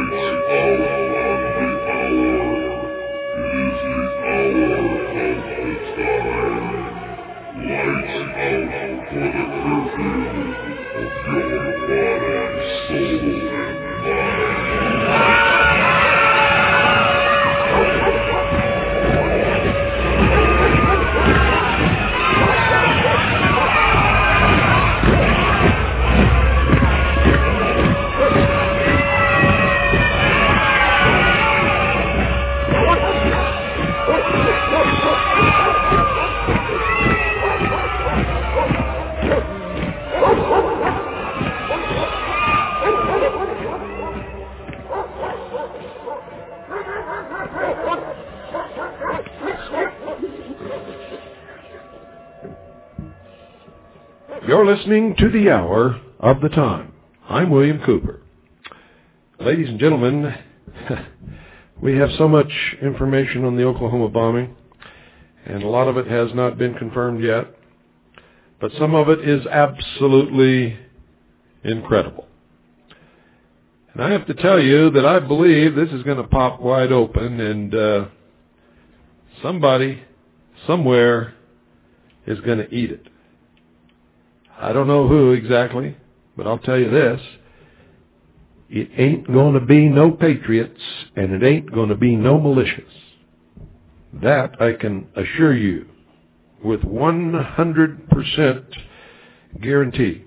You're listening to The Hour of the Time. I'm William Cooper. Ladies and gentlemen, we have so much information on the Oklahoma bombing, and a lot of it has not been confirmed yet, but some of it is absolutely incredible. And I have to tell you that I believe this is going to pop wide open, and somebody, somewhere, is going to eat it. I don't know who exactly, but I'll tell you this. It ain't going to be no patriots, and it ain't going to be no militias. That I can assure you with 100% guarantee.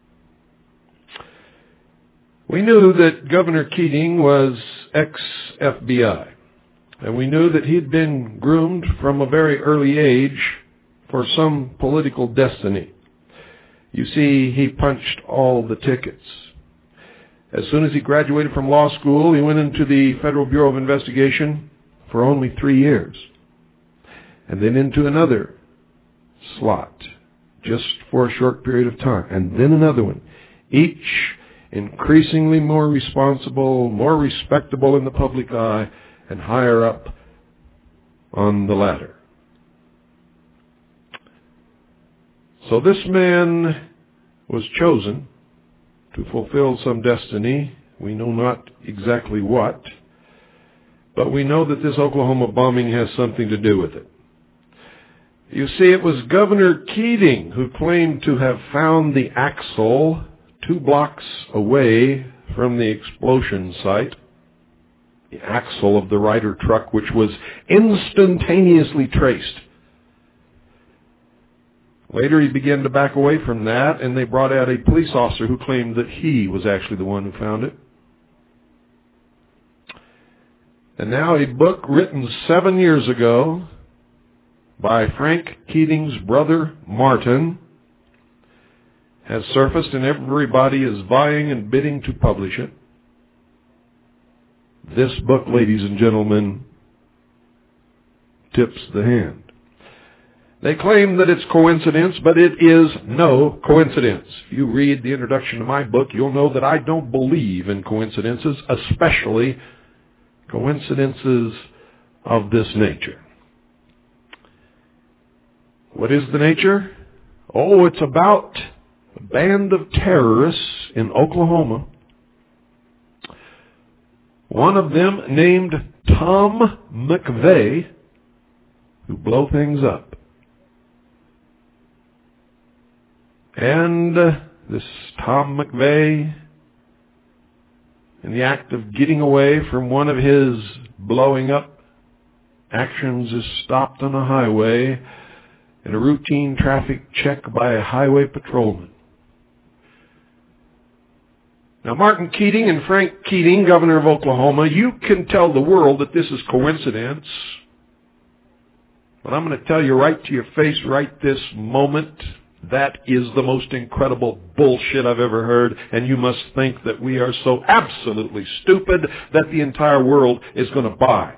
We knew that Governor Keating was ex-FBI, and we knew that he'd been groomed from a very early age for some political destiny. You see, he punched all the tickets. As soon as he graduated from law school, he went into the Federal Bureau of Investigation for only 3 years, and then into another slot, just for a short period of time, and then another one, each increasingly more responsible, more respectable in the public eye, and higher up on the ladder. So this man was chosen to fulfill some destiny. We know not exactly what, but we know that this Oklahoma bombing has something to do with it. You see, it was Governor Keating who claimed to have found the axle 2 blocks away from the explosion site, the axle of the Ryder truck, which was instantaneously traced. Later, he began to back away from that, and they brought out a police officer who claimed that he was actually the one who found it. And now a book written 7 years ago by Frank Keating's brother, Martin, has surfaced, and everybody is vying and bidding to publish it. This book, ladies and gentlemen, tips the hand. They claim that it's coincidence, but it is no coincidence. If you read the introduction to my book, you'll know that I don't believe in coincidences, especially coincidences of this nature. What is the nature? Oh, it's about a band of terrorists in Oklahoma. One of them named Tom McVeigh, who blow things up. And this Tom McVeigh, in the act of getting away from one of his blowing up actions, is stopped on a highway in a routine traffic check by a highway patrolman. Now, Martin Keating and Frank Keating, governor of Oklahoma, you can tell the world that this is coincidence, but I'm going to tell you right to your face right this moment, that is the most incredible bullshit I've ever heard, and you must think that we are so absolutely stupid that the entire world is going to buy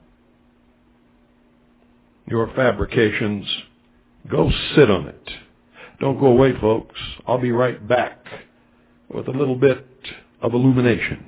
your fabrications. Go sit on it. Don't go away, folks. I'll be right back with a little bit of illumination.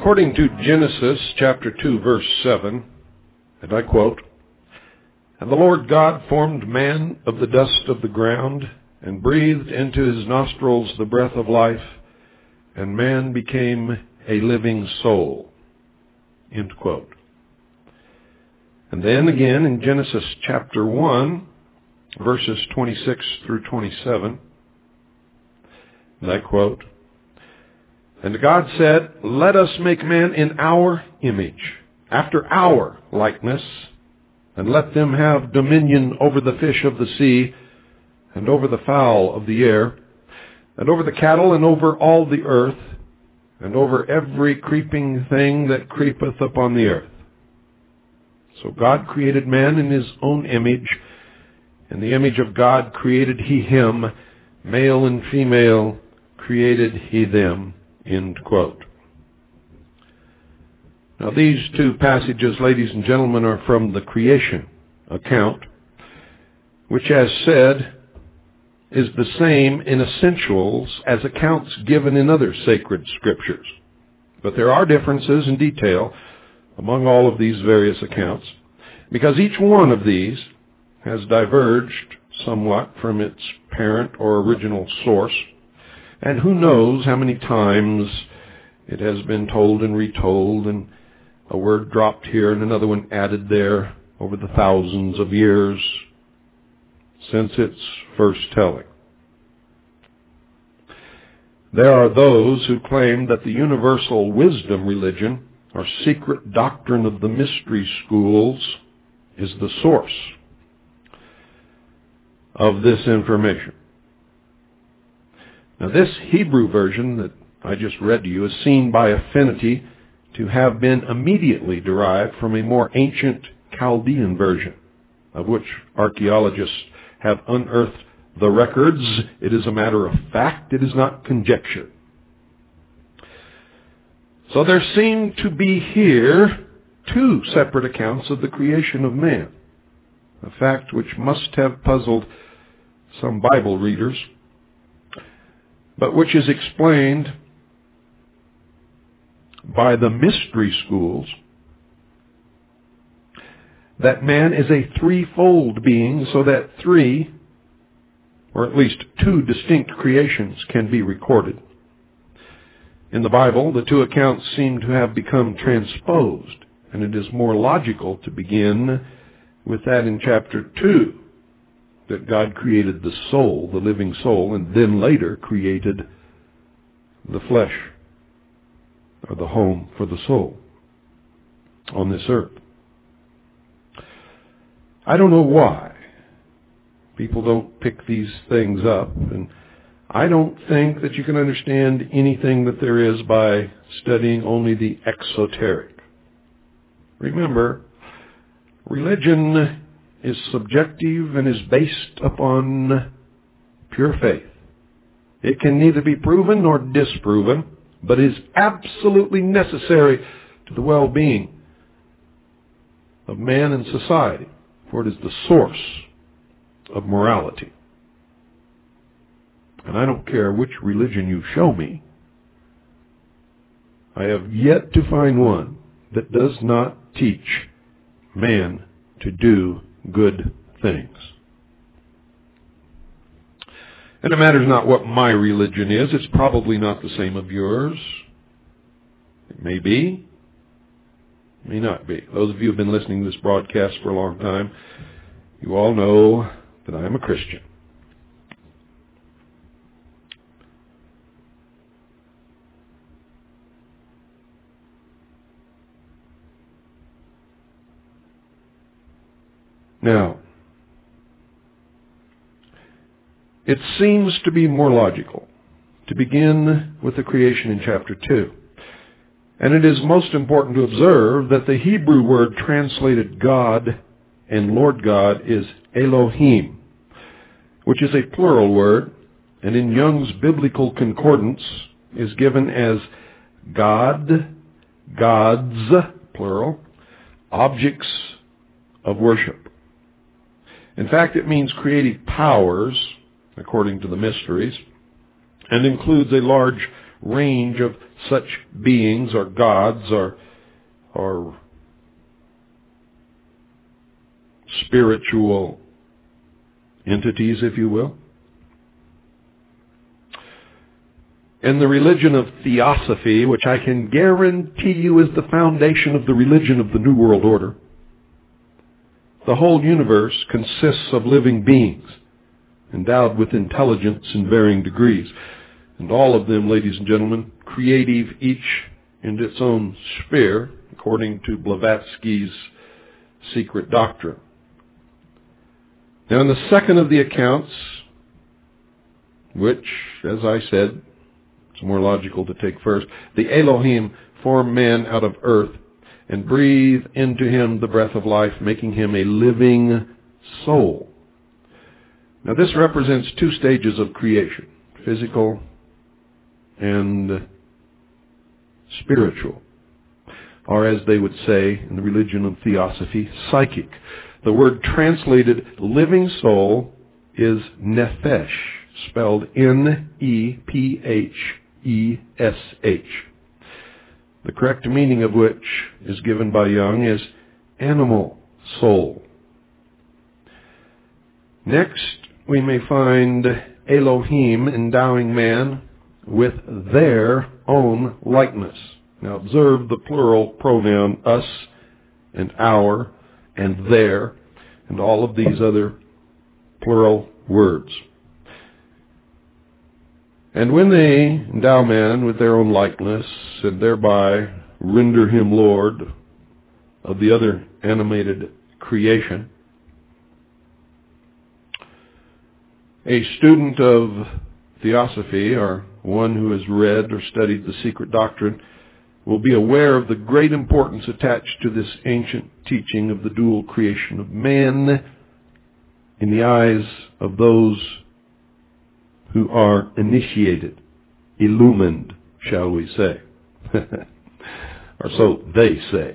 According to Genesis chapter 2, verse 7, and I quote, "And the Lord God formed man of the dust of the ground, and breathed into his nostrils the breath of life, and man became a living soul." End quote. And then again in Genesis chapter 1, verses 26 through 27, and I quote, "And God said, Let us make man in our image, after our likeness, and let them have dominion over the fish of the sea, and over the fowl of the air, and over the cattle, and over all the earth, and over every creeping thing that creepeth upon the earth." So God created man in his own image. In the image of God created he him, male and female created he them. End quote. Now these two passages, ladies and gentlemen, are from the creation account, which, as said, is the same in essentials as accounts given in other sacred scriptures. But there are differences in detail among all of these various accounts, because each one of these has diverged somewhat from its parent or original source, and who knows how many times it has been told and retold, and a word dropped here and another one added there over the thousands of years since its first telling. There are those who claim that the universal wisdom religion, or secret doctrine of the mystery schools, is the source of this information. Now, this Hebrew version that I just read to you is seen by affinity to have been immediately derived from a more ancient Chaldean version, of which archaeologists have unearthed the records. It is a matter of fact. It is not conjecture. So there seem to be here two separate accounts of the creation of man, a fact which must have puzzled some Bible readers, but which is explained by the mystery schools that man is a threefold being, so that three, or at least two distinct creations can be recorded. In the Bible, the two accounts seem to have become transposed, and it is more logical to begin with that in chapter 2, that God created the soul, the living soul, and then later created the flesh, or the home for the soul on this earth. I don't know why people don't pick these things up, and I don't think that you can understand anything that there is by studying only the exoteric. Remember, religion is subjective and is based upon pure faith. It can neither be proven nor disproven, but is absolutely necessary to the well-being of man and society, for it is the source of morality. And I don't care which religion you show me, I have yet to find one that does not teach man to do good things. And it matters not what my religion is. It's probably not the same of yours. It may be. It may not be. Those of you who have been listening to this broadcast for a long time, you all know that I am a Christian. Now, it seems to be more logical to begin with the creation in chapter 2. And it is most important to observe that the Hebrew word translated God and Lord God is Elohim, which is a plural word, and in Young's Biblical Concordance is given as God, gods, plural, objects of worship. In fact, it means creative powers, according to the mysteries, and includes a large range of such beings or gods or spiritual entities, if you will. And the religion of Theosophy, which I can guarantee you is the foundation of the religion of the New World Order. The whole universe consists of living beings, endowed with intelligence in varying degrees. And all of them, ladies and gentlemen, creative, each in its own sphere, according to Blavatsky's secret doctrine. Now, in the second of the accounts, which, as I said, it's more logical to take first, the Elohim formed man out of earth and breathed into him the breath of life, making him a living soul. Now, this represents two stages of creation, physical and spiritual, or as they would say in the religion of Theosophy, psychic. The word translated living soul is nephesh, spelled N-E-P-H-E-S-H. The correct meaning of which is given by Jung as animal soul. Next, we may find Elohim endowing man with their own likeness. Now observe the plural pronoun us and our and their and all of these other plural words. And when they endow man with their own likeness and thereby render him Lord of the other animated creation, a student of Theosophy, or one who has read or studied the secret doctrine, will be aware of the great importance attached to this ancient teaching of the dual creation of man in the eyes of those who are initiated, illumined, shall we say. Or so they say.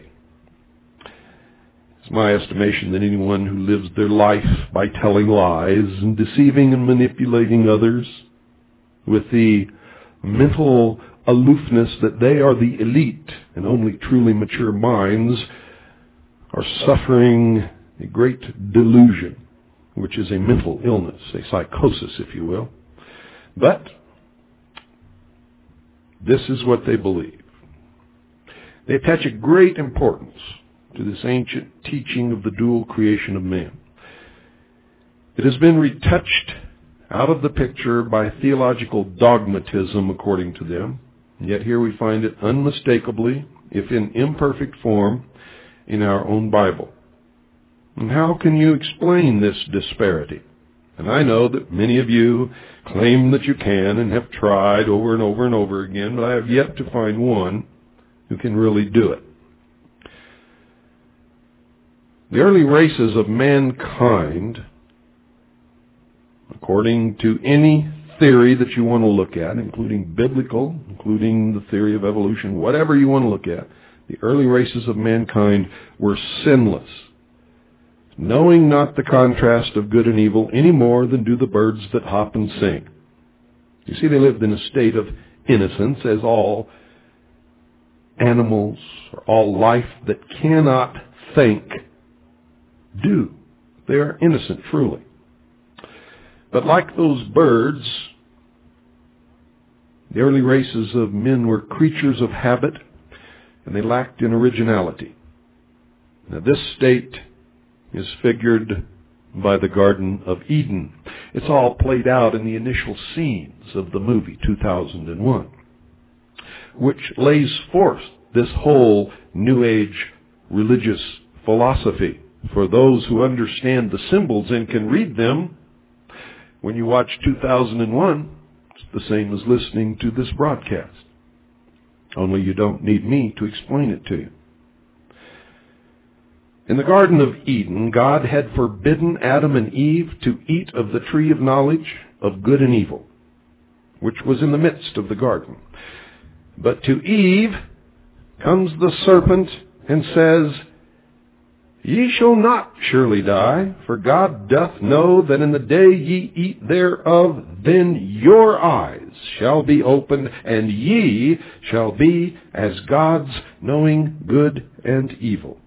It's my estimation that anyone who lives their life by telling lies and deceiving and manipulating others with the mental aloofness that they are the elite and only truly mature minds are suffering a great delusion, which is a mental illness, a psychosis, if you will. But this is what they believe. They attach a great importance to this ancient teaching of the dual creation of man. It has been retouched out of the picture by theological dogmatism, according to them, and yet here we find it unmistakably, if in imperfect form, in our own Bible. And how can you explain this disparity? And I know that many of you claim that you can and have tried over and over and over again, but I have yet to find one who can really do it. The early races of mankind, according to any theory that you want to look at, including biblical, including the theory of evolution, whatever you want to look at, the early races of mankind were sinless, knowing not the contrast of good and evil any more than do the birds that hop and sing. You see, they lived in a state of innocence, as all animals or all life that cannot think do. They are innocent, truly. But like those birds, the early races of men were creatures of habit, and they lacked in originality. Now, this state is figured by the Garden of Eden. It's all played out in the initial scenes of the movie 2001, which lays forth this whole New Age religious philosophy for those who understand the symbols and can read them. When you watch 2001, it's the same as listening to this broadcast. Only you don't need me to explain it to you. In the Garden of Eden, God had forbidden Adam and Eve to eat of the tree of knowledge of good and evil, which was in the midst of the garden. But to Eve comes the serpent and says, Ye shall not surely die, for God doth know that in the day ye eat thereof, then your eyes shall be opened, and ye shall be as gods, knowing good and evil.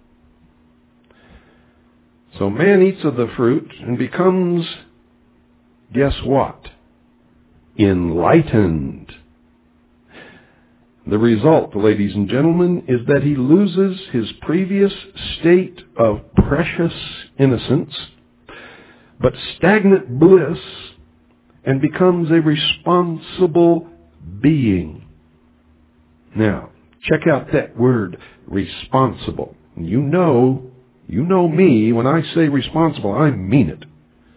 So man eats of the fruit and becomes, guess what? Enlightened. The result, ladies and gentlemen, is that he loses his previous state of precious innocence, but stagnant bliss, and becomes a responsible being. Now, check out that word, responsible. You know me, when I say responsible, I mean it.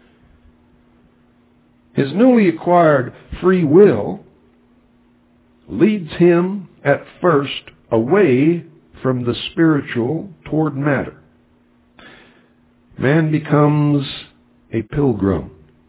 His newly acquired free will leads him at first away from the spiritual toward matter. Man becomes a pilgrim.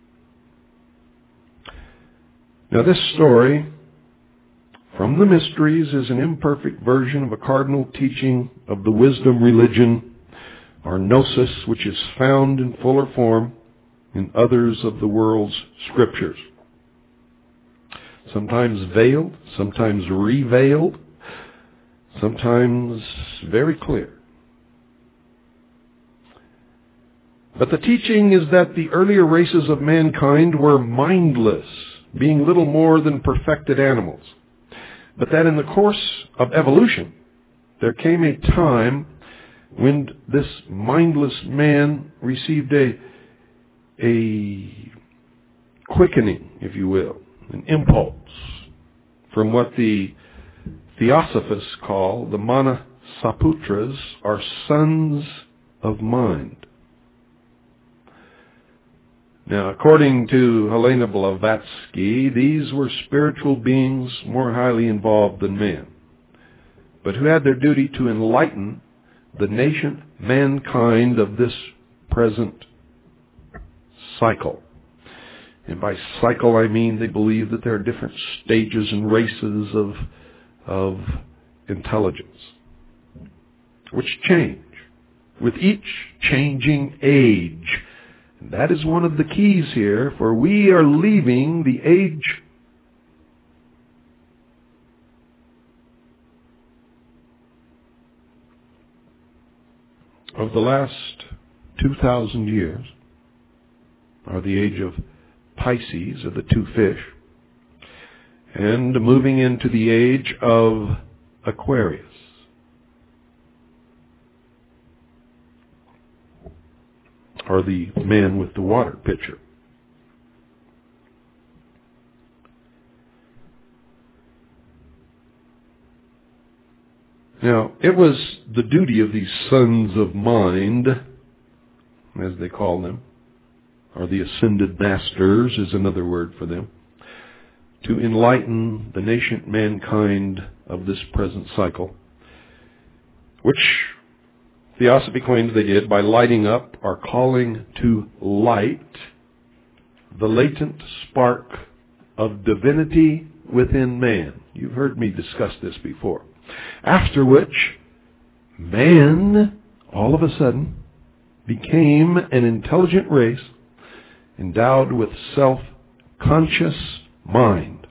Now this story from the Mysteries is an imperfect version of a cardinal teaching of the wisdom religion, or gnosis, which is found in fuller form in others of the world's scriptures. Sometimes veiled, sometimes revealed, sometimes very clear. But the teaching is that the earlier races of mankind were mindless, being little more than perfected animals. But that in the course of evolution, there came a time when this mindless man received a quickening, if you will, an impulse from what the Theosophists call the Manasaputras, or sons of mind. Now, according to Helena Blavatsky, these were spiritual beings more highly involved than man, but who had their duty to enlighten the nascent mankind of this present cycle. And by cycle, I mean they believe that there are different stages and races of intelligence, which change with each changing age. And that is one of the keys here, for we are leaving the age of the last 2,000 years, or the age of Pisces, of the two fish, and moving into the age of Aquarius. Or the man with the water pitcher. Now, it was the duty of these sons of mind, as they call them, or the ascended masters is another word for them, to enlighten the nascent mankind of this present cycle, which Theosophy claims they did by lighting up, or calling to light, the latent spark of divinity within man. You've heard me discuss this before. After which, man, all of a sudden, became an intelligent race endowed with self-conscious mind.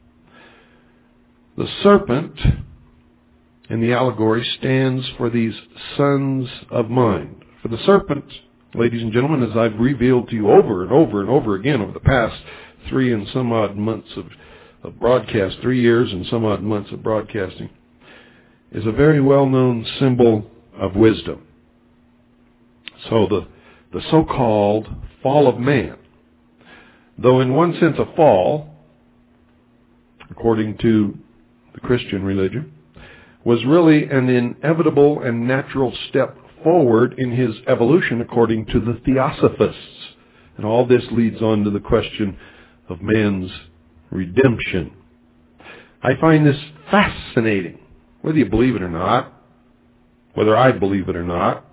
The serpent in the allegory stands for these sons of mind. For the serpent, ladies and gentlemen, as I've revealed to you over and over and over again over the past 3 and some odd months of broadcast, 3 years and some odd months of broadcasting, is a very well-known symbol of wisdom. So the so-called fall of man, though in one sense a fall, according to the Christian religion, was really an inevitable and natural step forward in his evolution according to the Theosophists. And all this leads on to the question of man's redemption. I find this fascinating, whether you believe it or not, whether I believe it or not.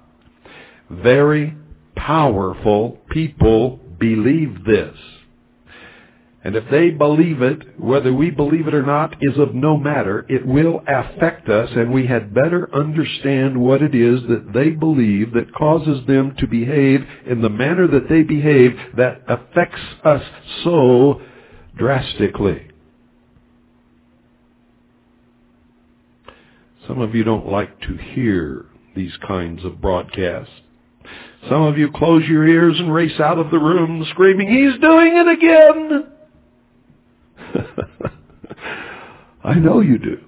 Very powerful people believe this. And if they believe it, whether we believe it or not is of no matter. It will affect us, and we had better understand what it is that they believe that causes them to behave in the manner that they behave that affects us so drastically. Some of you don't like to hear these kinds of broadcasts. Some of you close your ears and race out of the room screaming, "He's doing it again!" I know you do.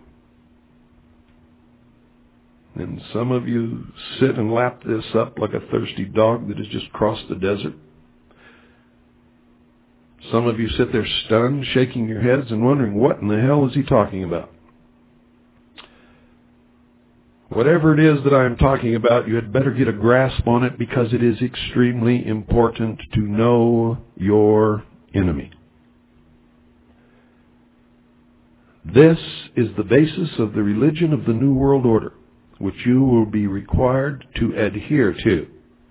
And some of you sit and lap this up like a thirsty dog that has just crossed the desert. Some of you sit there stunned, shaking your heads and wondering, what in the hell is he talking about? Whatever it is that I am talking about, you had better get a grasp on it, because it is extremely important to know your enemy. This is the basis of the religion of the New World Order, which you will be required to adhere to.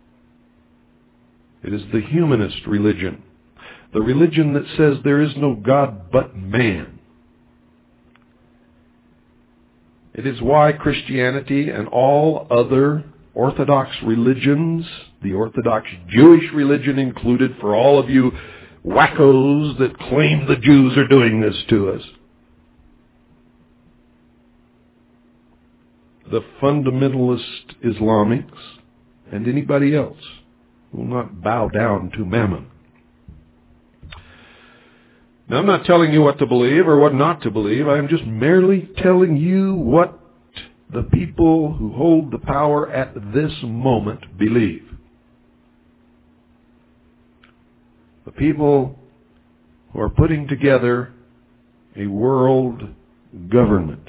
It is the humanist religion, the religion that says there is no God but man. It is why Christianity and all other Orthodox religions, the Orthodox Jewish religion included, for all of you wackos that claim the Jews are doing this to us, the fundamentalist Islamics, and anybody else will not bow down to Mammon. Now, I'm not telling you what to believe or what not to believe. I am just merely telling you what the people who hold the power at this moment believe. The people who are putting together a world government.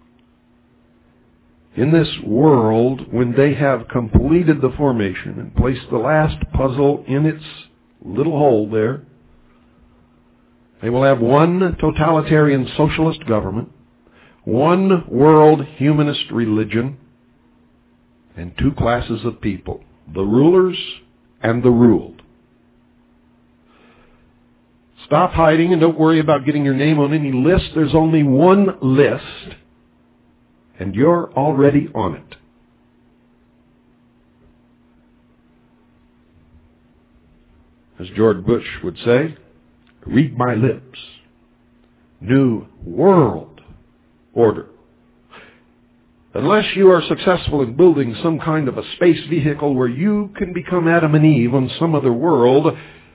In this world, when they have completed the formation and placed the last puzzle in its little hole there, they will have one totalitarian socialist government, one world humanist religion, and two classes of people, the rulers and the ruled. Stop hiding and don't worry about getting your name on any list. There's only one list, and you're already on it. As George Bush would say, read my lips. New World Order. Unless you are successful in building some kind of a space vehicle where you can become Adam and Eve on some other world,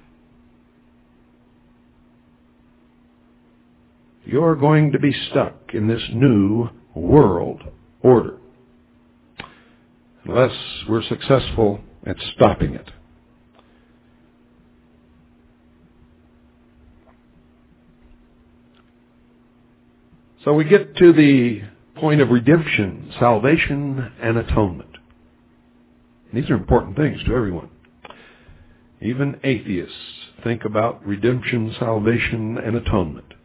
you're going to be stuck in this New World Order. Unless we're successful at stopping it. So we get to the point of redemption, salvation, and atonement. These are important things to everyone. Even atheists think about redemption, salvation, and atonement.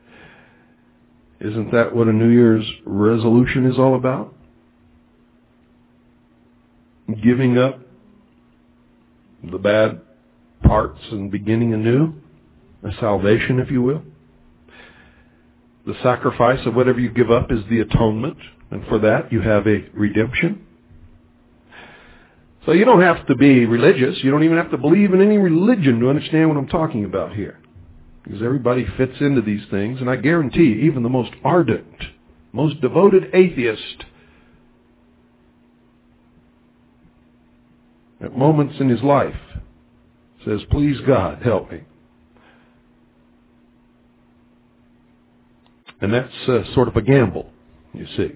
Isn't that what a New Year's resolution is all about? Giving up the bad parts and beginning anew, a salvation, if you will. The sacrifice of whatever you give up is the atonement, and for that you have a redemption. So you don't have to be religious. You don't even have to believe in any religion to understand what I'm talking about here. Because everybody fits into these things, and I guarantee even the most ardent, most devoted atheist at moments in his life says, please God, help me. And that's sort of a gamble, you see.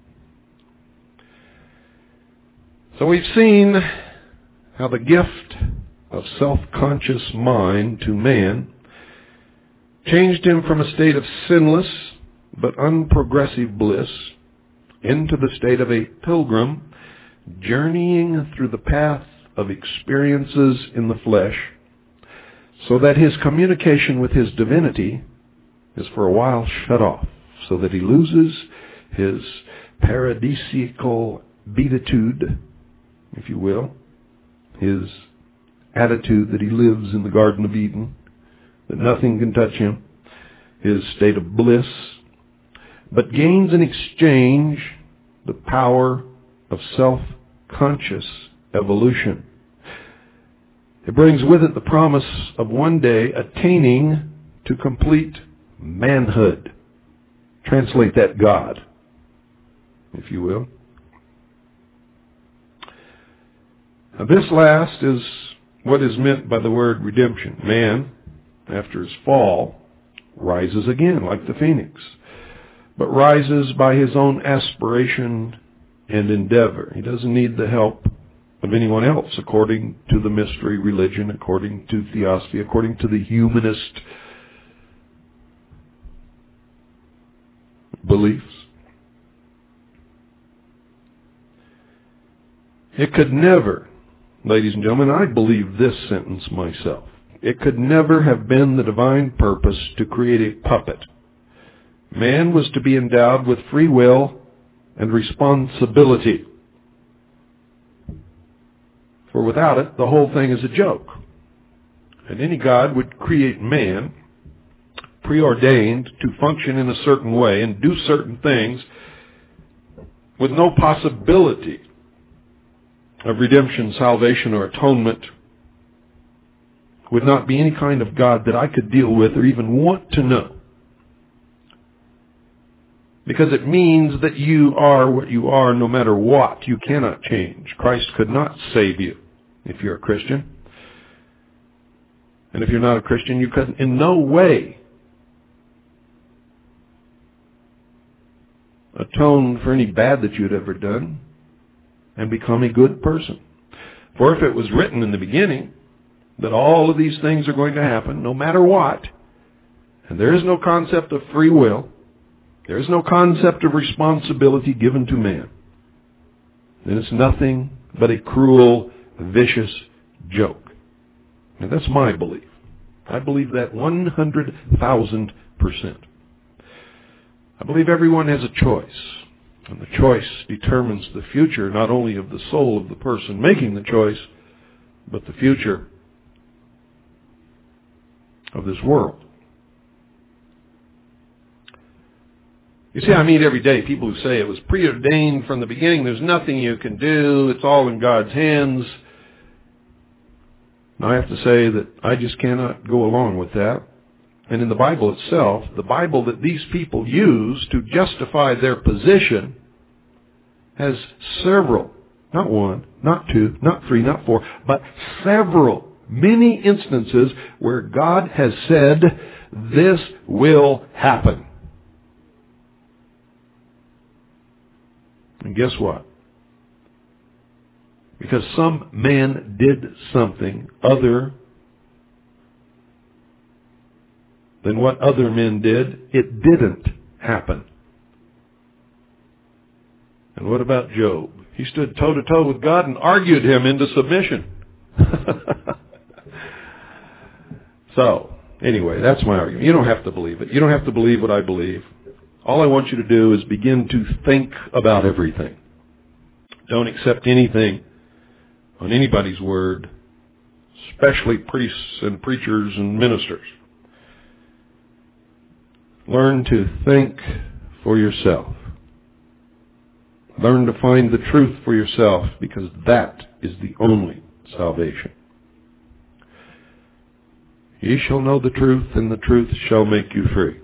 So we've seen how the gift of self-conscious mind to man changed him from a state of sinless but unprogressive bliss into the state of a pilgrim journeying through the path of experiences in the flesh, so that his communication with his divinity is for a while shut off, so that he loses his paradisiacal beatitude, if you will, his attitude that he lives in the Garden of Eden that nothing can touch him, his state of bliss, but gains in exchange the power of self-conscious evolution. It brings with it the promise of one day attaining to complete manhood. Translate that God, if you will. Now, this last is what is meant by the word redemption. Man, after his fall, rises again like the phoenix, but rises by his own aspiration and endeavor. He doesn't need the help of anyone else, according to the mystery religion, according to theosophy, according to the humanist beliefs. It could never, ladies and gentlemen, I believe this sentence myself, it could never have been the divine purpose to create a puppet. Man was to be endowed with free will and responsibility. For without it, the whole thing is a joke. And any God would create man preordained to function in a certain way and do certain things with no possibility of redemption, salvation, or atonement. Would not be any kind of God that I could deal with or even want to know. Because it means that you are what you are no matter what. You cannot change. Christ could not save you if you're a Christian. And if you're not a Christian, you could in no way atone for any bad that you'd ever done and become a good person. For if it was written in the beginning that all of these things are going to happen no matter what, and there is no concept of free will, there is no concept of responsibility given to man, then it's nothing but a cruel, vicious joke. And that's my belief. I believe that 100,000%. I believe everyone has a choice. And the choice determines the future, not only of the soul of the person making the choice, but the future of this world. You see, I meet every day people who say it was preordained from the beginning. There's nothing you can do. It's all in God's hands. And I have to say that I just cannot go along with that. And in the Bible itself, the Bible that these people use to justify their position has several, not one, not two, not three, not four, but several, many instances where God has said, this will happen. And guess what? Because some man did something other than what other men did, it didn't happen. And what about Job? He stood toe-to-toe with God and argued him into submission. So, anyway, that's my argument. You don't have to believe it. You don't have to believe what I believe. All I want you to do is begin to think about everything. Don't accept anything on anybody's word, especially priests and preachers and ministers. Learn to think for yourself. Learn to find the truth for yourself, because that is the only salvation. Ye shall know the truth, and the truth shall make you free.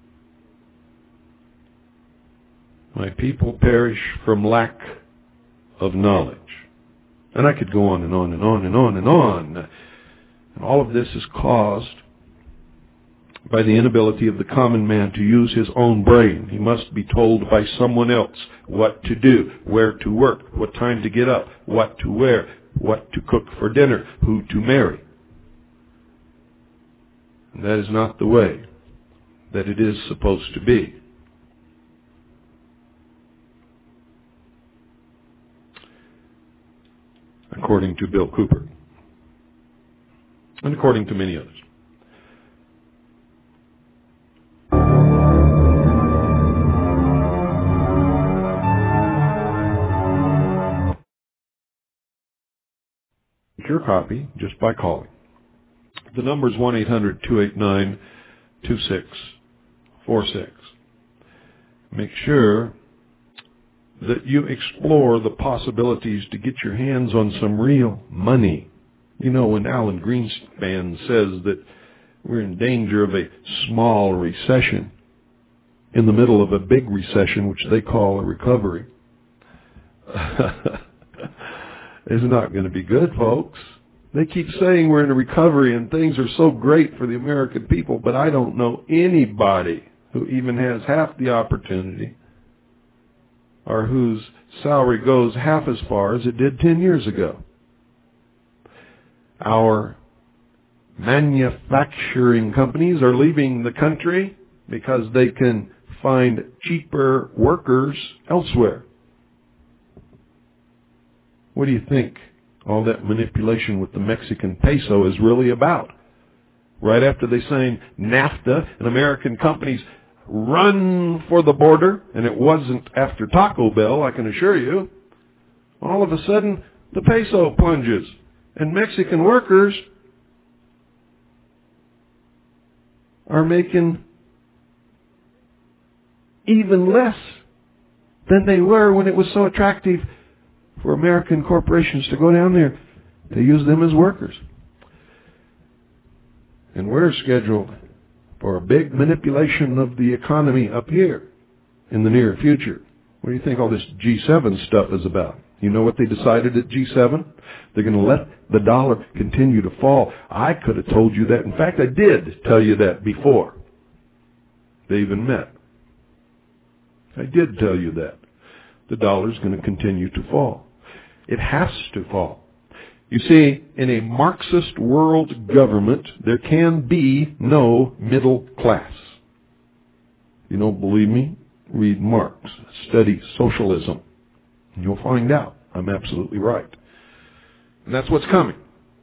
My people perish from lack of knowledge. And I could go on and on and on and on and on. And all of this is caused by the inability of the common man to use his own brain. He must be told by someone else what to do, where to work, what time to get up, what to wear, what to cook for dinner, who to marry. And that is not the way that it is supposed to be. According to Bill Cooper, and according to many others. Your copy just by calling. The number is 1-800-289-2646. Make sure that you explore the possibilities to get your hands on some real money. You know, when Alan Greenspan says that we're in danger of a small recession in the middle of a big recession, which they call a recovery, it's not going to be good, folks. They keep saying we're in a recovery and things are so great for the American people, but I don't know anybody who even has half the opportunity or whose salary goes half as far as it did 10 years ago. Our manufacturing companies are leaving the country because they can find cheaper workers elsewhere. What do you think all that manipulation with the Mexican peso is really about? Right after they signed NAFTA and American companies run for the border, and it wasn't after Taco Bell, I can assure you, all of a sudden the peso plunges, and Mexican workers are making even less than they were when it was so attractive for American corporations to go down there to use them as workers. And we're scheduled for a big manipulation of the economy up here in the near future. What do you think all this G7 stuff is about? You know what they decided at G7? They're going to let the dollar continue to fall. I could have told you that. In fact, I did tell you that before they even met. I did tell you that. The dollar's going to continue to fall. It has to fall. You see, in a Marxist world government, there can be no middle class. You don't believe me? Read Marx. Study socialism. And you'll find out I'm absolutely right. And that's what's coming.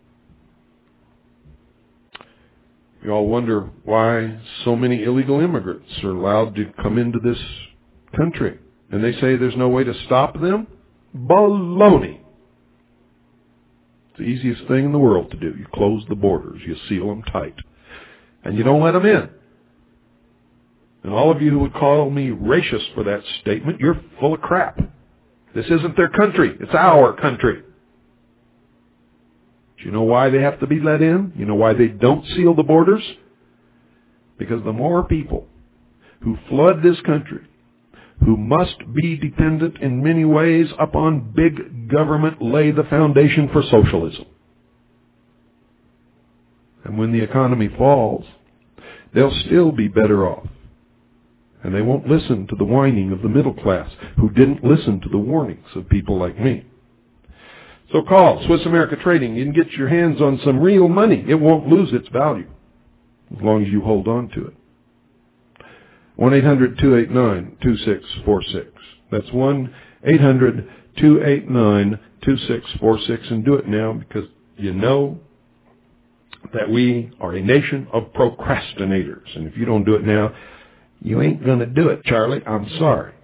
You all wonder why so many illegal immigrants are allowed to come into this country. And they say there's no way to stop them? Baloney. It's the easiest thing in the world to do. You close the borders. You seal them tight. And you don't let them in. And all of you who would call me racist for that statement, you're full of crap. This isn't their country. It's our country. Do you know why they have to be let in? You know why they don't seal the borders? Because the more people who flood this country, who must be dependent in many ways upon big government, lay the foundation for socialism. And when the economy falls, they'll still be better off. And they won't listen to the whining of the middle class, who didn't listen to the warnings of people like me. So call Swiss America Trading. You can get your hands on some real money. It won't lose its value as long as you hold on to it. 1-800-289-2646. That's 1-800-289-2646. And do it now, because you know that we are a nation of procrastinators. And if you don't do it now, you ain't going to do it, Charlie. I'm sorry.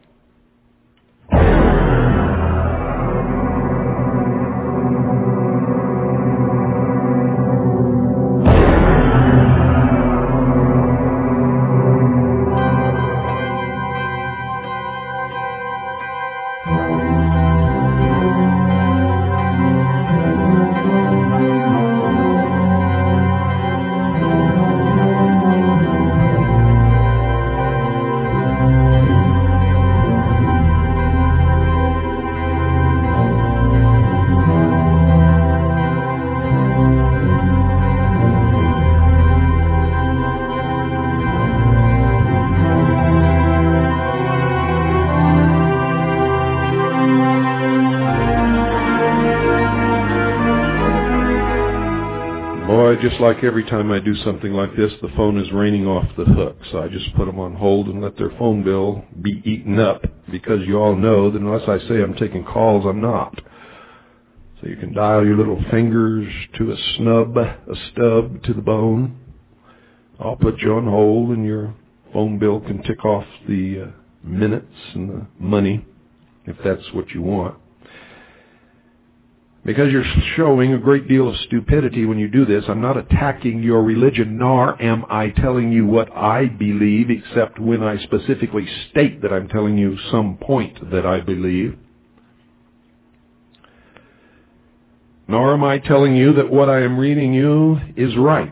Just like every time I do something like this, the phone is raining off the hook. So I just put them on hold and let their phone bill be eaten up, because you all know that unless I say I'm taking calls, I'm not. So you can dial your little fingers to a stub to the bone. I'll put you on hold and your phone bill can tick off the minutes and the money, if that's what you want. because you're showing a great deal of stupidity when you do this. I'm not attacking your religion, nor am I telling you what I believe, except when I specifically state that I'm telling you some point that I believe. Nor am I telling you that what I am reading you is right.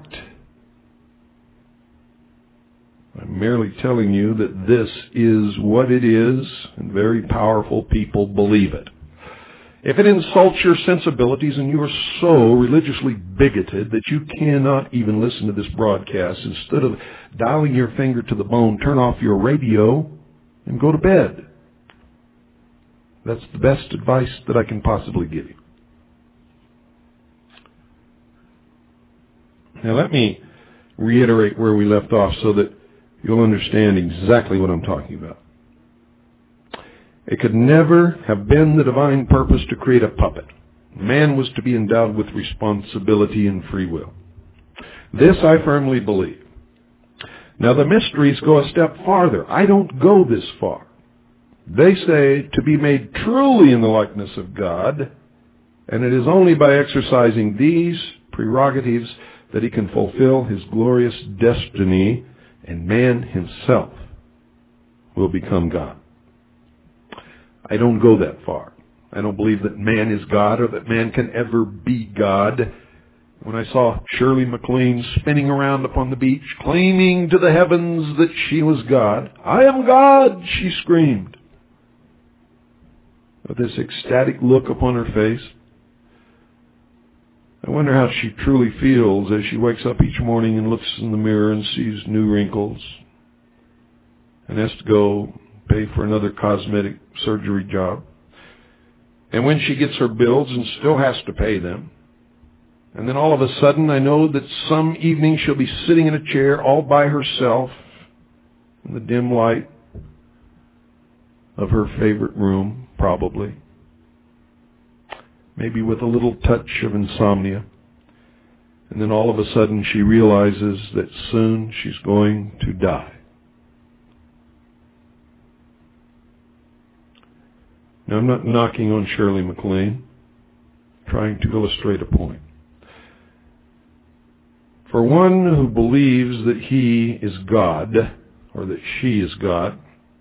I'm merely telling you that this is what it is, and very powerful people believe it. If it insults your sensibilities and you are so religiously bigoted that you cannot even listen to this broadcast, instead of dialing your finger to the bone, turn off your radio and go to bed. That's the best advice that I can possibly give you. Now let me reiterate where we left off so that you'll understand exactly what I'm talking about. It could never have been the divine purpose to create a puppet. Man was to be endowed with responsibility and free will. This I firmly believe. Now the mysteries go a step farther. I don't go this far. They say to be made truly in the likeness of God, and it is only by exercising these prerogatives that he can fulfill his glorious destiny, and man himself will become God. I don't go that far. I don't believe that man is God or that man can ever be God. When I saw Shirley MacLaine spinning around upon the beach, claiming to the heavens that she was God, "I am God," she screamed, with this ecstatic look upon her face. I wonder how she truly feels as she wakes up each morning and looks in the mirror and sees new wrinkles and has to go pay for another cosmetic surgery job. And when she gets her bills and still has to pay them. And then all of a sudden I know that some evening she'll be sitting in a chair all by herself in the dim light of her favorite room, probably. Maybe with a little touch of insomnia. And then all of a sudden she realizes that soon she's going to die. Now, I'm not knocking on Shirley MacLaine, trying to illustrate a point. For one who believes that he is God, or that she is God,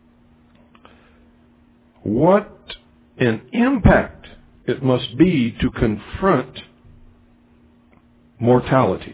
what an impact it must be to confront mortality.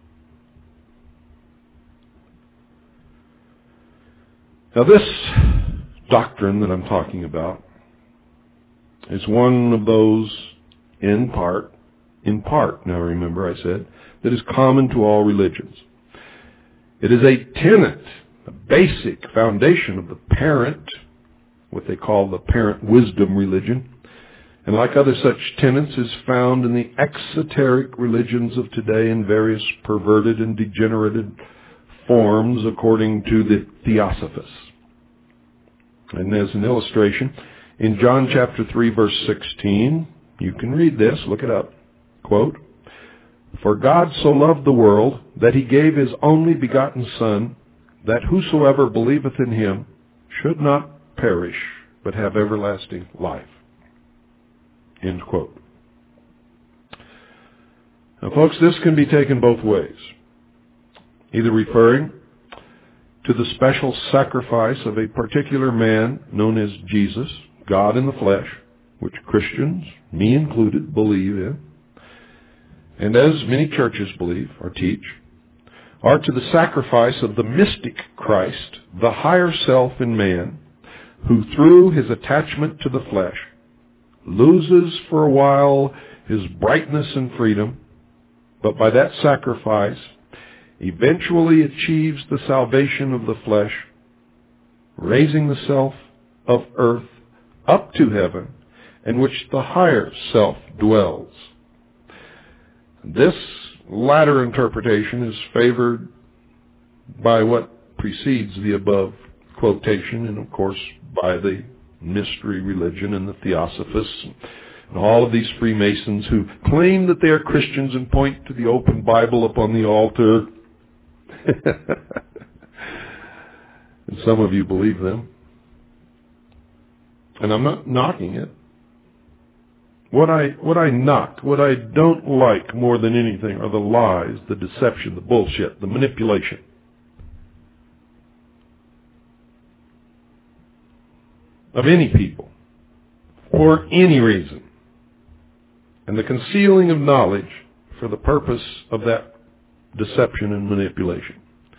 Now, this doctrine that I'm talking about is one of those in part, now remember I said, that is common to all religions. It is a tenet, a basic foundation of the parent, what they call the parent wisdom religion, and like other such tenets is found in the exoteric religions of today in various perverted and degenerated forms according to the Theosophists. And as an illustration, in John chapter 3, verse 16, you can read this, look it up, quote, "For God so loved the world that he gave his only begotten Son, that whosoever believeth in him should not perish, but have everlasting life." End quote. Now, folks, this can be taken both ways, either referring to the special sacrifice of a particular man known as Jesus, God in the flesh, which Christians, me included, believe in, and as many churches believe or teach, or to the sacrifice of the mystic Christ, the higher self in man, who through his attachment to the flesh loses for a while his brightness and freedom, but by that sacrifice eventually achieves the salvation of the flesh, raising the self of earth up to heaven, in which the higher self dwells. This latter interpretation is favored by what precedes the above quotation, and of course by the mystery religion and the Theosophists and all of these Freemasons who claim that they are Christians and point to the open Bible upon the altar. And some of you believe them. And I'm not knocking it. What I knock, what I don't like more than anything are the lies, the deception, the bullshit, the manipulation. Of any people, for any reason, and the concealing of knowledge for the purpose of that deception and manipulation.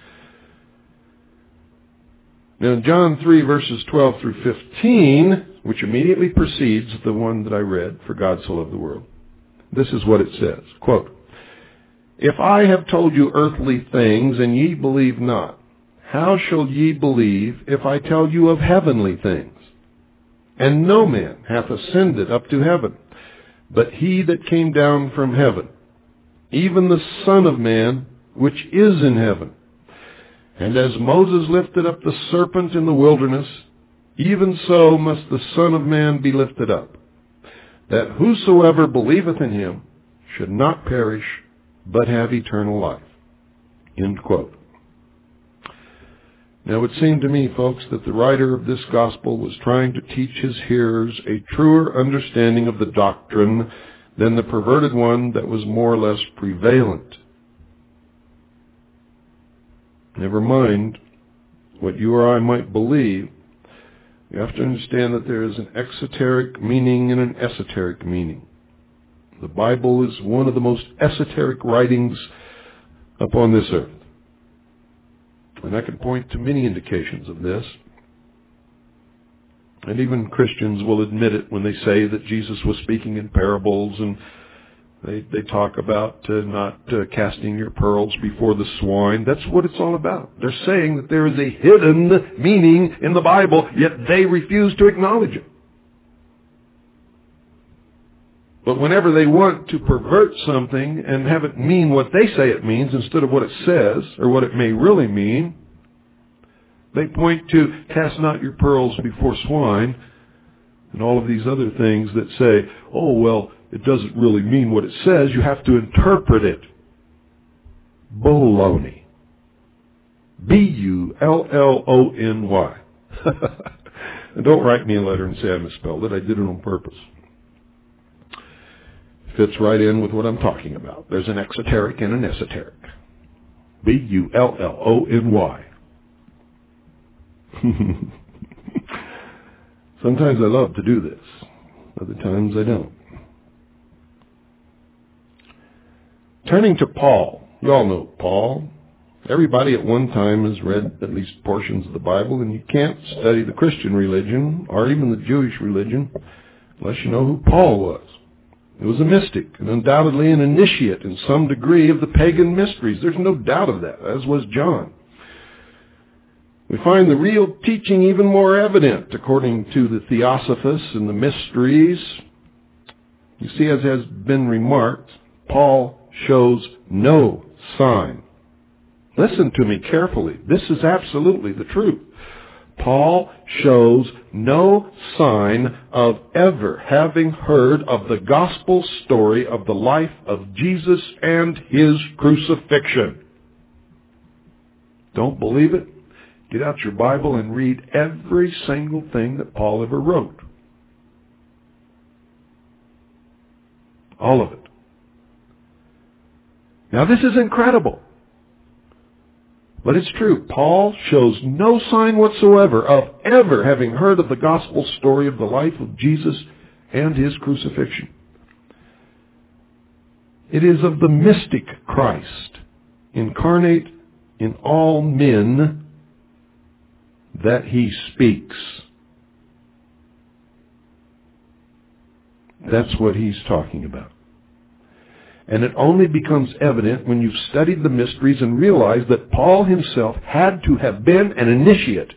Now in John 3 verses 12 through 15, which immediately precedes the one that I read, for God so loved the world, this is what it says, quote, "If I have told you earthly things, and ye believe not, how shall ye believe if I tell you of heavenly things? And no man hath ascended up to heaven, but he that came down from heaven, even the Son of Man, which is in heaven. And as Moses lifted up the serpent in the wilderness, even so must the Son of Man be lifted up, that whosoever believeth in him should not perish, but have eternal life." End quote. Now, it would seem to me, folks, that the writer of this gospel was trying to teach his hearers a truer understanding of the doctrine than the perverted one that was more or less prevalent. Never mind what you or I might believe. You have to understand that there is an exoteric meaning and an esoteric meaning. The Bible is one of the most esoteric writings upon this earth. And I can point to many indications of this. And even Christians will admit it when they say that Jesus was speaking in parables, and they talk about not casting your pearls before the swine. That's what it's all about. They're saying that there is a hidden meaning in the Bible, yet they refuse to acknowledge it. But whenever they want to pervert something and have it mean what they say it means instead of what it says or what it may really mean, they point to "cast not your pearls before swine" and all of these other things that say, "Oh, well, it doesn't really mean what it says. You have to interpret it." Baloney. B-U-L-L-O-N-Y. And don't write me a letter and say I misspelled it. I did it on purpose. Fits right in with what I'm talking about. There's an exoteric and an esoteric. B-U-L-L-O-N-Y. Sometimes I love to do this. Other times I don't. Turning to Paul. You all know Paul. Everybody at one time has read at least portions of the Bible, and you can't study the Christian religion or even the Jewish religion unless you know who Paul was. He was a mystic and undoubtedly an initiate in some degree of the pagan mysteries. There's no doubt of that, as was John. We find the real teaching even more evident according to the Theosophists and the mysteries. You see, as has been remarked, Paul shows no sign. Listen to me carefully. This is absolutely the truth. Paul shows no sign of ever having heard of the gospel story of the life of Jesus and his crucifixion. Don't believe it? Get out your Bible and read every single thing that Paul ever wrote. All of it. Now, this is incredible. But it's true. Paul shows no sign whatsoever of ever having heard of the gospel story of the life of Jesus and his crucifixion. It is of the mystic Christ, incarnate in all men, that he speaks. That's what he's talking about. And it only becomes evident when you've studied the mysteries and realized that Paul himself had to have been an initiate.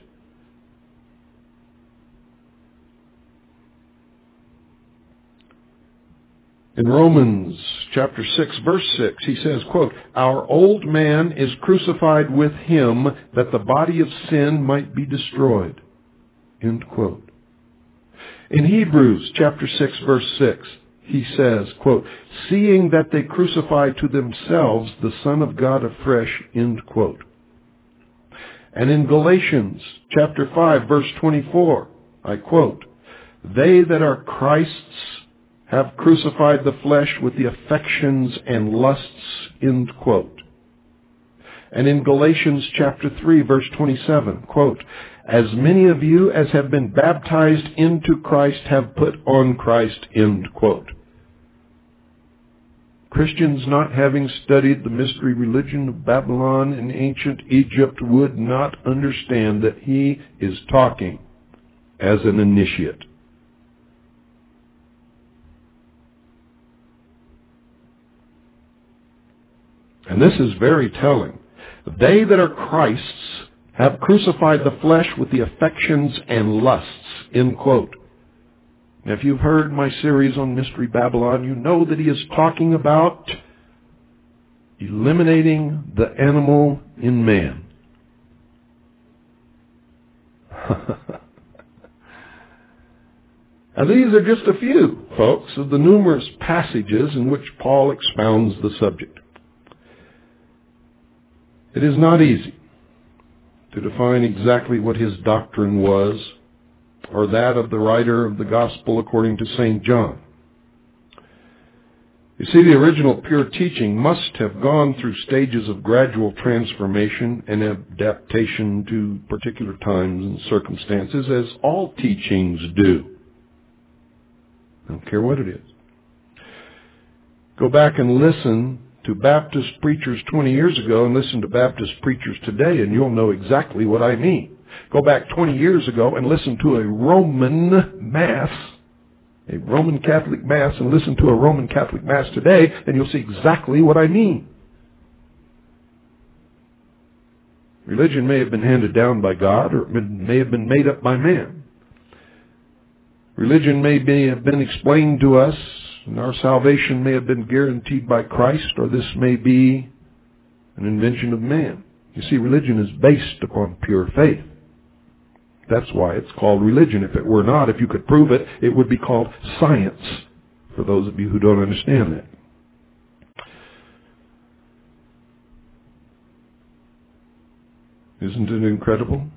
In Romans chapter 6, verse 6, he says, quote, "Our old man is crucified with him that the body of sin might be destroyed." End quote. In Hebrews chapter 6, verse 6, he says, quote, "Seeing that they crucify to themselves the Son of God afresh," end quote. And in Galatians chapter 5, verse 24, I quote, "They that are Christ's have crucified the flesh with the affections and lusts, end quote. And in Galatians chapter 3, verse 27, quote, as many of you as have been baptized into Christ have put on Christ, end quote. Christians not having studied the mystery religion of Babylon and ancient Egypt would not understand that he is talking as an initiate. And this is very telling. They that are Christ's have crucified the flesh with the affections and lusts, end quote. Now, if you've heard my series on Mystery Babylon, you know that he is talking about eliminating the animal in man. Now, these are just a few, folks, of the numerous passages in which Paul expounds the subject. It is not easy to define exactly what his doctrine was, or that of the writer of the Gospel according to St. John. You see, the original pure teaching must have gone through stages of gradual transformation and adaptation to particular times and circumstances, as all teachings do. I don't care what it is. Go back and listen to Baptist preachers 20 years ago and listen to Baptist preachers today, and you'll know exactly what I mean. Go back 20 years ago and listen to a Roman Mass, a Roman Catholic Mass, and listen to a Roman Catholic Mass today, and you'll see exactly what I mean. Religion may have been handed down by God, or it may have been made up by man. Religion may have been explained to us, and our salvation may have been guaranteed by Christ, or this may be an invention of man. You see, religion is based upon pure faith. That's why it's called religion. If it were not, if you could prove it, it would be called science, for those of you who don't understand that. Isn't it incredible?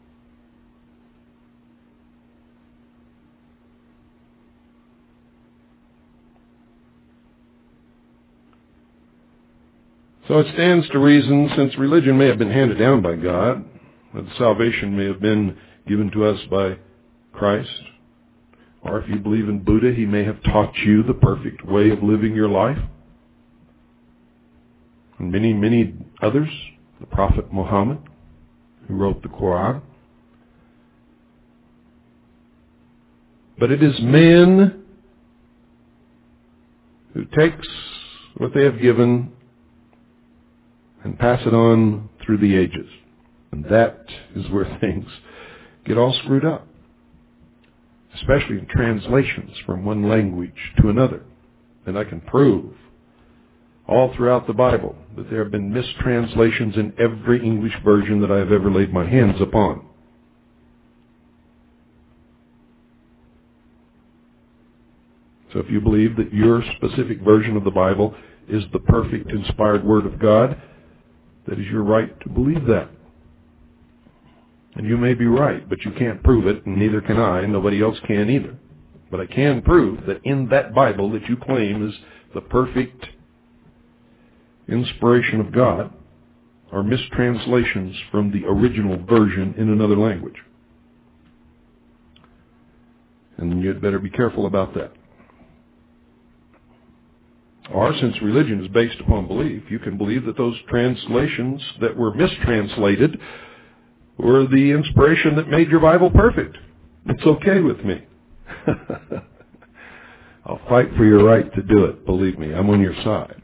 So it stands to reason, since religion may have been handed down by God, that salvation may have been given to us by Christ, or if you believe in Buddha, he may have taught you the perfect way of living your life. And many, many others, the Prophet Muhammad, who wrote the Quran. But it is man who takes what they have given and pass it on through the ages. And that is where things get all screwed up, especially in translations from one language to another. And I can prove all throughout the Bible that there have been mistranslations in every English version that I have ever laid my hands upon. So if you believe that your specific version of the Bible is the perfect inspired Word of God, that is your right to believe that. And you may be right, but you can't prove it, and neither can I, and nobody else can either. But I can prove that in that Bible that you claim is the perfect inspiration of God are mistranslations from the original version in another language. And you'd better be careful about that. Or, since religion is based upon belief, you can believe that those translations that were mistranslated were the inspiration that made your Bible perfect. It's okay with me. I'll fight for your right to do it. Believe me, I'm on your side.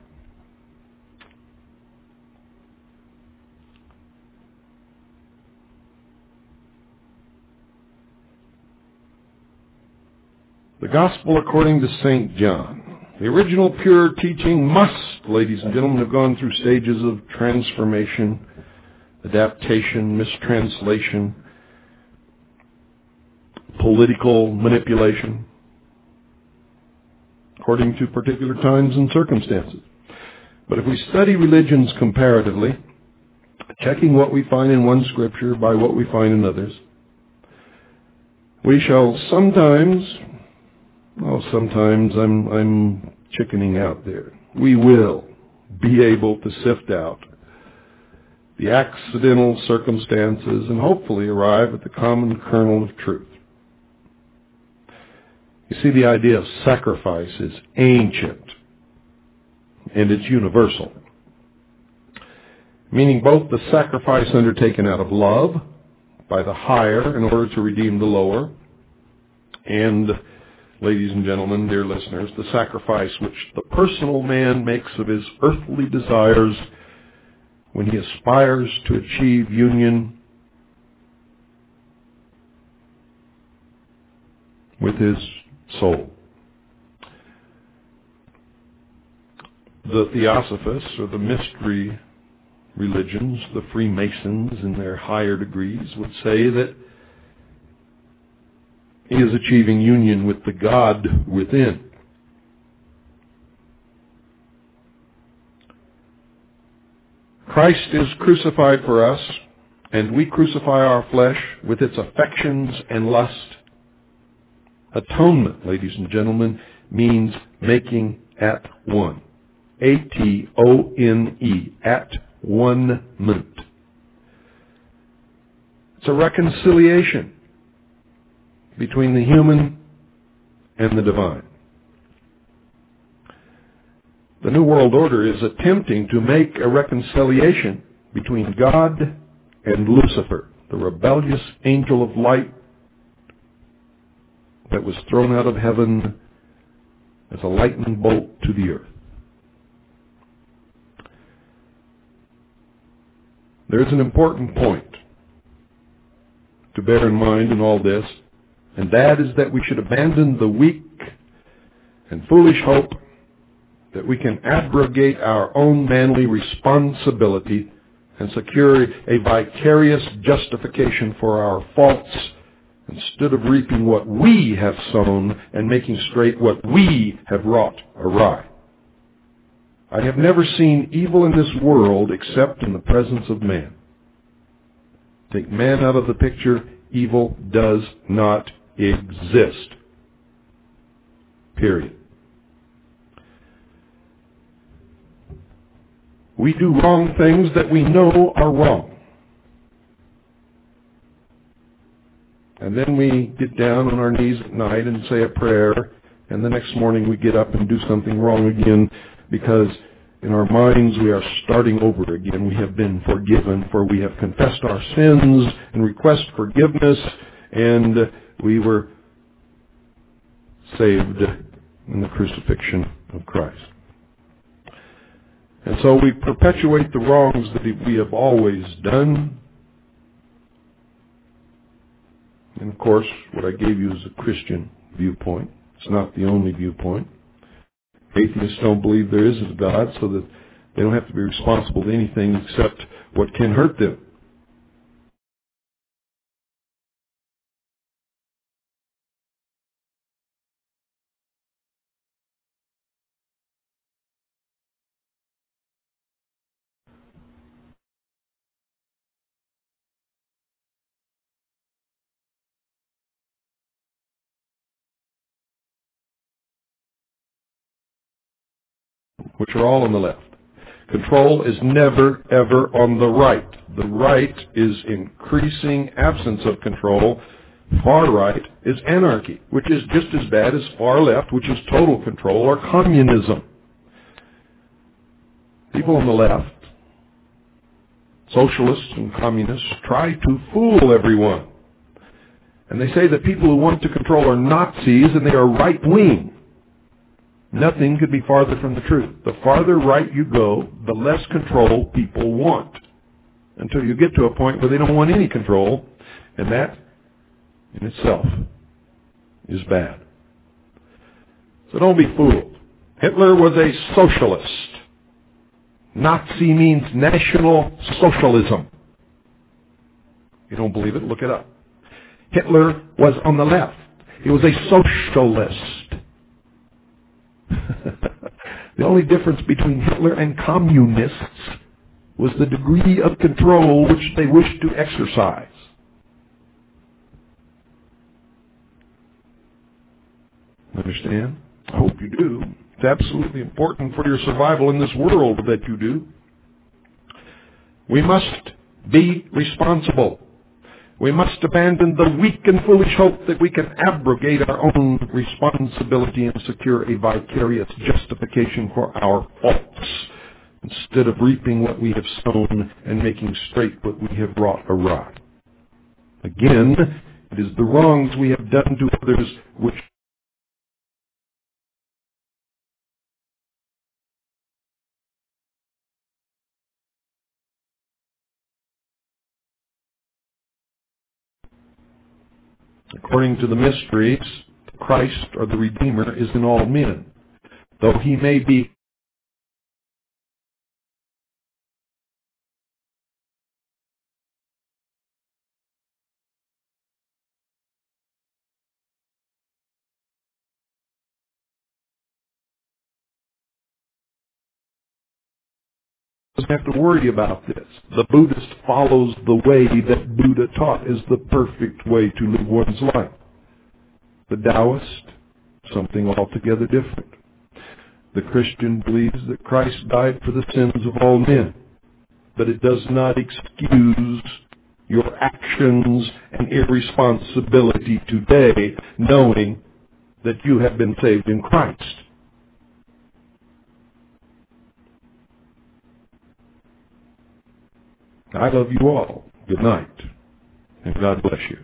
The Gospel according to St. John. The original pure teaching must, ladies and gentlemen, have gone through stages of transformation, adaptation, mistranslation, political manipulation, according to particular times and circumstances. But if we study religions comparatively, checking what we find in one scripture by what we find in others, we shall sometimes Oh, sometimes I'm chickening out there. We will be able to sift out the accidental circumstances and hopefully arrive at the common kernel of truth. You see, the idea of sacrifice is ancient and it's universal, meaning both the sacrifice undertaken out of love by the higher in order to redeem the lower, and, ladies and gentlemen, dear listeners, the sacrifice which the personal man makes of his earthly desires when he aspires to achieve union with his soul. The Theosophists, or the mystery religions, the Freemasons in their higher degrees, would say that he is achieving union with the God within. Christ is crucified for us, and we crucify our flesh with its affections and lust. Atonement, ladies and gentlemen, means making at one. A-T-O-N-E, at one-ment. It's a reconciliation between the human and the divine. The New World Order is attempting to make a reconciliation between God and Lucifer, the rebellious angel of light that was thrown out of heaven as a lightning bolt to the earth. There's an important point to bear in mind in all this, and that is that we should abandon the weak and foolish hope that we can abrogate our own manly responsibility and secure a vicarious justification for our faults instead of reaping what we have sown and making straight what we have wrought awry. I have never seen evil in this world except in the presence of man. Take man out of the picture, evil does not exist. Period. We do wrong things that we know are wrong. And then we get down on our knees at night and say a prayer, and the next morning we get up and do something wrong again, because in our minds we are starting over again. We have been forgiven, for we have confessed our sins and request forgiveness, and we were saved in the crucifixion of Christ. And so we perpetuate the wrongs that we have always done. And of course, what I gave you is a Christian viewpoint. It's not the only viewpoint. Atheists don't believe there is a God, so that they don't have to be responsible to anything except what can hurt them. Which are all on the left. Control is never, ever on the right. The right is increasing absence of control. Far right is anarchy, which is just as bad as far left, which is total control, or communism. People on the left, socialists and communists, try to fool everyone. And they say that people who want to control are Nazis and they are right-wing. Nothing could be farther from the truth. The farther right you go, the less control people want, until you get to a point where they don't want any control, and that in itself is bad. So don't be fooled. Hitler was a socialist. Nazi means National Socialism. If you don't believe it, look it up. Hitler was on the left. He was a socialist. The only difference between Hitler and communists was the degree of control which they wished to exercise. Understand? I hope you do. It's absolutely important for your survival in this world that you do. We must be responsible. We must abandon the weak and foolish hope that we can abrogate our own responsibility and secure a vicarious justification for our faults, instead of reaping what we have sown and making straight what we have wrought awry. Again, it is the wrongs we have done to others which according to the mysteries, Christ or the Redeemer is in all men. Though he may be doesn't have to worry about this. The Buddhist follows the way that Buddha taught is the perfect way to live one's life. The Taoist, something altogether different. The Christian believes that Christ died for the sins of all men, but it does not excuse your actions and irresponsibility today, knowing that you have been saved in Christ. I love you all. Good night, and God bless you.